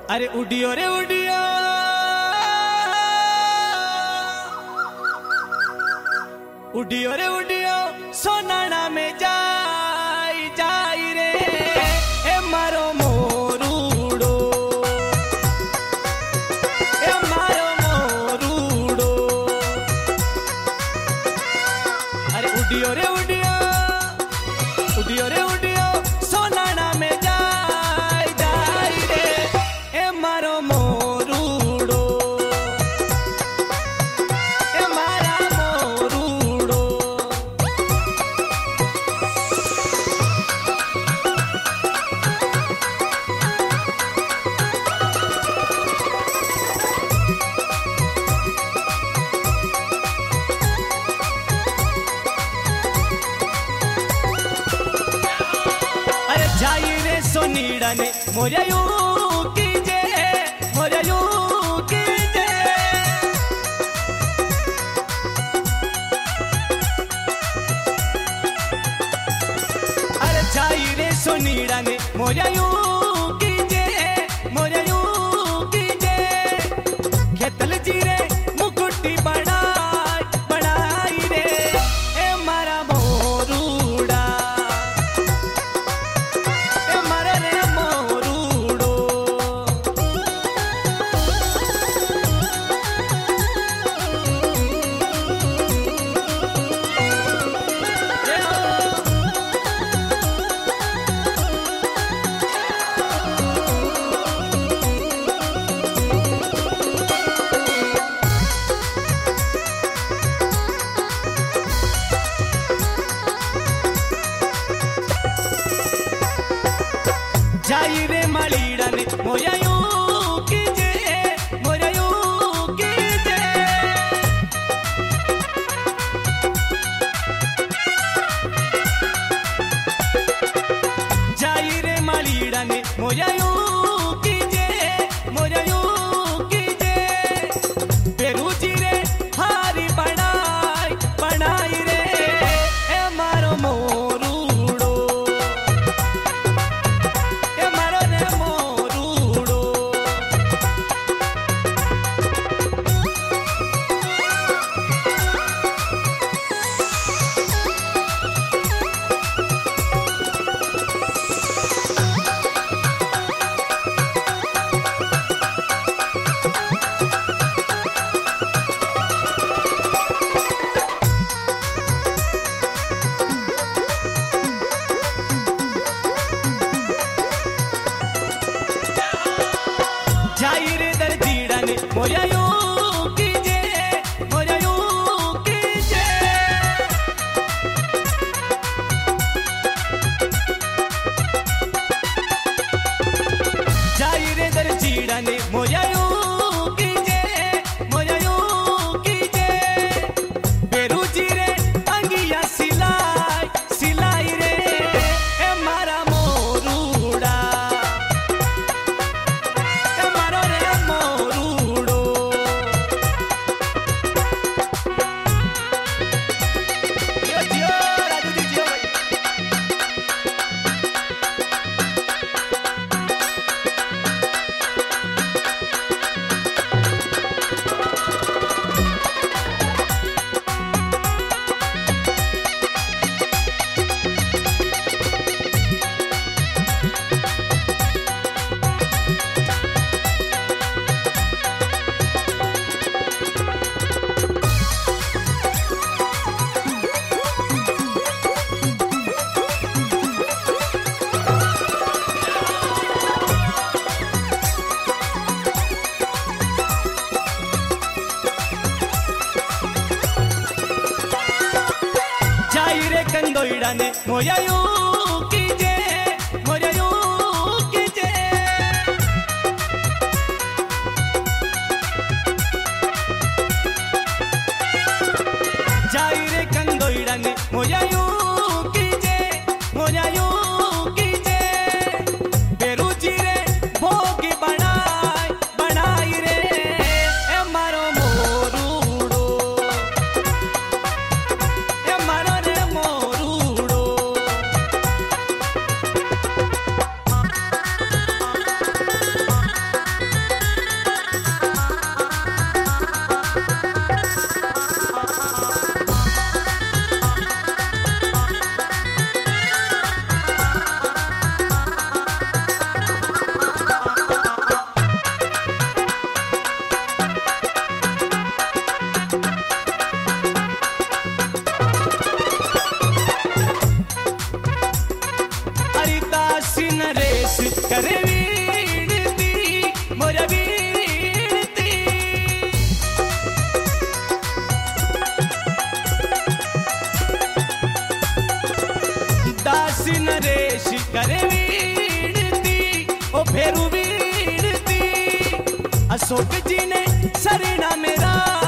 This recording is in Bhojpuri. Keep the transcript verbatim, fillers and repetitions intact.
अरे उडियो रे उडियो उडियो रे उडियो सोनाना में जाई जाई रे ए मारो मोरूड़ो ए मारो मोरूड़ो। अरे उडियो रे उडियो उडियो रे उडियो सोनाना में जाई जाई रे ए मारो मोरूड़ो ए मारा मोरूड़ो। अरे जाई रे सोनीड़ा ने मोरिया यू कीजे मोरिया यू कीजे। अरे जाई रे सोनीड़ा ने मोरिया यू कीजे मोरिया यू कीजे। खेतल जी रे मुकुटी बनाई बनाई रे ए मारा मोरूड़ा ए मारा रे मोरूड़ो। ए ओ जाई रे मालीड़ा ने मोरिया यू कीजे मोरिया यू कीजे। जाई रे मालीड़ा ने मोरिया यू कीजे मोरिया यू कीजे। पेरू जी रे हारी बनाई बनाई रे ए मारो मोरूड़ो ए मारो रे मोरूड़ो। जाई रे दर्जीड़ा ने मोरिया यू कीजे मोरिया यू कीजे। जाई रे दर्जीड़ा ने मोरिया यू कीजे मोरिया यू कीजे। बेरू जी रे अंगिया सिलाई सिलाई रे ए मारा मोरूड़ा ए मारो रे मोरूड़ो। जियो जियो राजू जी जियो भाई। जाई रे कंदोईड़ा ने मोरिया यू कीजे मोरिया यू कीजे। जाई रे कंदोईड़ा ने मोरिया यू कीजे मोरिया यू कीजे। बेरू जी रे भोगी बनाई बनाई रे ए मारो मोरूड़ो ए मारो रे मोरूड़ो। करे वीणती मोर वीणती। दास नरेश करे वीणती ओ फेरू वीणती। अशोक जी ने सरना मेरा